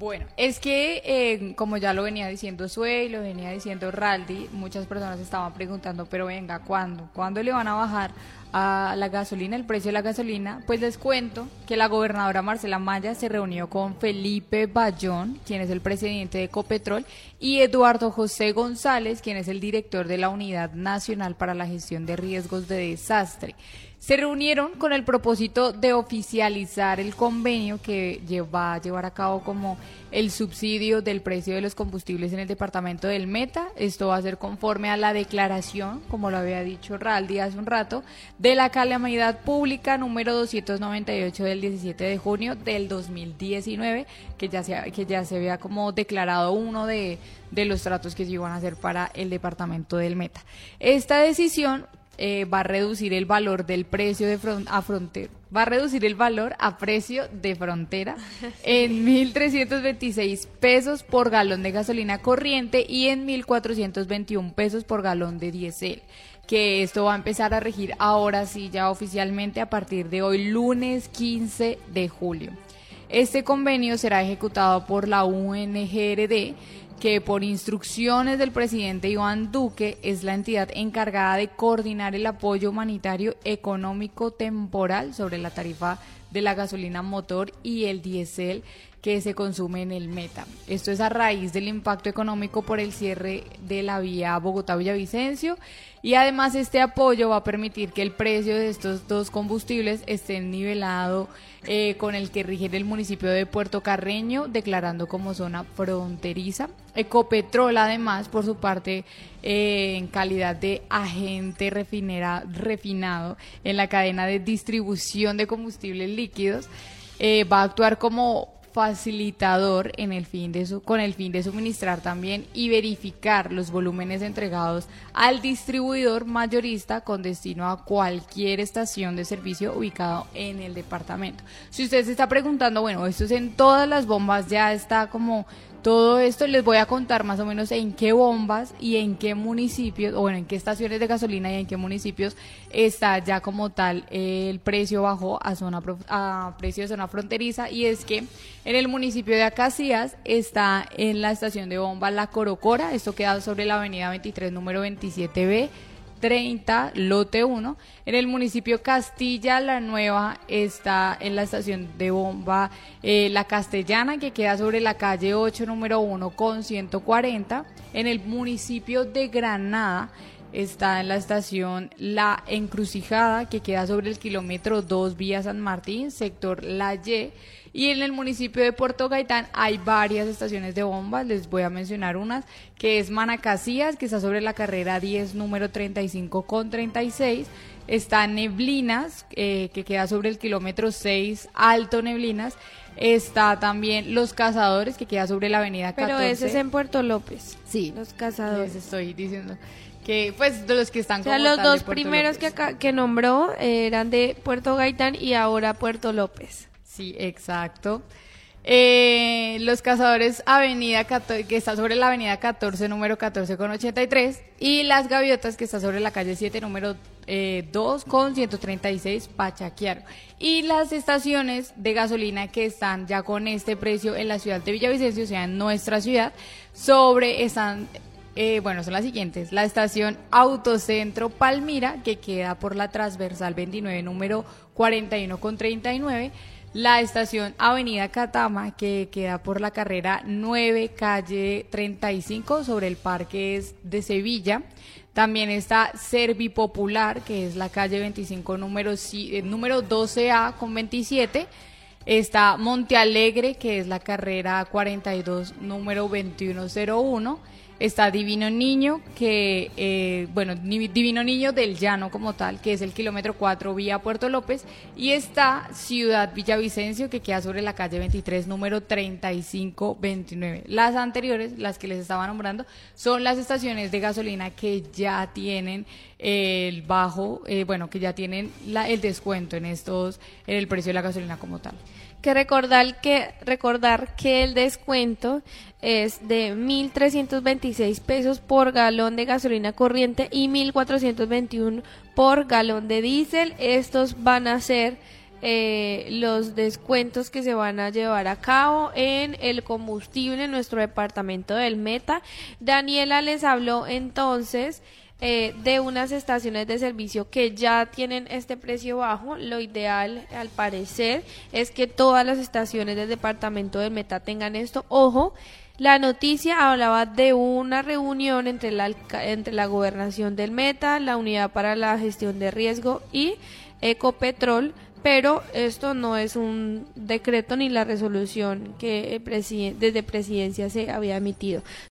Bueno, es que como ya lo venía diciendo Sue y lo venía diciendo Raldi, muchas personas estaban preguntando, pero venga, ¿cuándo? ¿Cuándo le van a bajar a la gasolina, el precio de la gasolina? Pues les cuento que la gobernadora Marcela Maya se reunió con Felipe Bayón, quien es el presidente de Ecopetrol, y Eduardo José González, quien es el director de la Unidad Nacional para la Gestión de Riesgos de Desastre. Se reunieron con el propósito de oficializar el convenio que va a llevar a cabo como el subsidio del precio de los combustibles en el departamento del Meta. Esto va a ser conforme a la declaración, como lo había dicho Raldi hace un rato, de la calamidad pública número 298 del 17 de junio del 2019, que ya se había como declarado uno de los tratos que se iban a hacer para el departamento del Meta. Esta decisión va a reducir el valor del precio va a reducir el valor a precio de frontera en 1.326 pesos por galón de gasolina corriente y en 1.421 pesos por galón de diésel, que esto va a empezar a regir ahora sí ya oficialmente a partir de hoy, lunes 15 de julio. Este convenio será ejecutado por la UNGRD, que por instrucciones del presidente Iván Duque es la entidad encargada de coordinar el apoyo humanitario económico temporal sobre la tarifa de la gasolina motor y el diésel que se consume en el Meta. Esto es a raíz del impacto económico por el cierre de la vía Bogotá-Villavicencio, y además este apoyo va a permitir que el precio de estos dos combustibles esté nivelado con el que rige el municipio de Puerto Carreño, declarando como zona fronteriza. Ecopetrol, además, por su parte, en calidad de agente refinado en la cadena de distribución de combustibles líquidos, va a actuar como facilitador con el fin de suministrar también y verificar los volúmenes entregados al distribuidor mayorista con destino a cualquier estación de servicio ubicado en el departamento. Si usted se está preguntando, bueno, esto es en todas las bombas, ya está como todo esto, les voy a contar más o menos en qué bombas y en qué municipios, o bueno, en qué estaciones de gasolina y en qué municipios está ya como tal el precio bajo a precio de zona fronteriza. Y es que en el municipio de Acacías está en la estación de bomba La Corocora, esto queda sobre la avenida 23, número 27B, 30, lote 1. En el municipio Castilla la Nueva está en la estación de bomba La Castellana, que queda sobre la calle 8, número 1 con 140. En el municipio de Granada está en la estación La Encrucijada, que queda sobre el kilómetro 2 vía San Martín, sector La Y. Y en el municipio de Puerto Gaitán hay varias estaciones de bombas, les voy a mencionar unas, que es Manacasías, que está sobre la carrera 10, número 35 con 36, está Neblinas, que queda sobre el kilómetro 6, Alto Neblinas, está también Los Cazadores, que queda sobre la avenida 14. Pero ese es en Puerto López. Sí, Los Cazadores. les estoy diciendo que pues de los que están como los tal dos de Puerto primeros López. que nombró eran de Puerto Gaitán y ahora Puerto López. Sí, exacto. Los Cazadores, avenida 14, que está sobre la avenida 14, número 14 con 83, y Las Gaviotas, que está sobre la calle 7, número 2 con 136, Pachaquiaro. Y las estaciones de gasolina que están ya con este precio en la ciudad de Villavicencio, o sea, en nuestra ciudad, son las siguientes: la estación Autocentro Palmira, que queda por la transversal 29, número 41 con 39, la estación Avenida Catama, que queda por la carrera 9, calle 35, sobre el Parque de Sevilla. También está Servipopular, que es la calle 25, número 12A con 27. Está Monte Alegre, que es la carrera 42, número 2101. Está Divino Niño, Divino Niño del Llano como tal, que es el kilómetro 4 vía Puerto López. Y está Ciudad Villavicencio, que queda sobre la calle 23, número 3529. Las anteriores, las que les estaba nombrando, son las estaciones de gasolina que ya tienen el que ya tienen el descuento en el precio de la gasolina como tal. Que recordar que el descuento es de 1.326 pesos por galón de gasolina corriente y 1.421 por galón de diésel. Estos van a ser los descuentos que se van a llevar a cabo en el combustible en nuestro departamento del Meta. Daniela les habló entonces de unas estaciones de servicio que ya tienen este precio bajo. Lo ideal, al parecer, es que todas las estaciones del departamento del Meta tengan esto. Ojo, la noticia hablaba de una reunión entre la gobernación del Meta, la Unidad para la Gestión de Riesgo y Ecopetrol, pero esto no es un decreto ni la resolución que desde Presidencia se había emitido.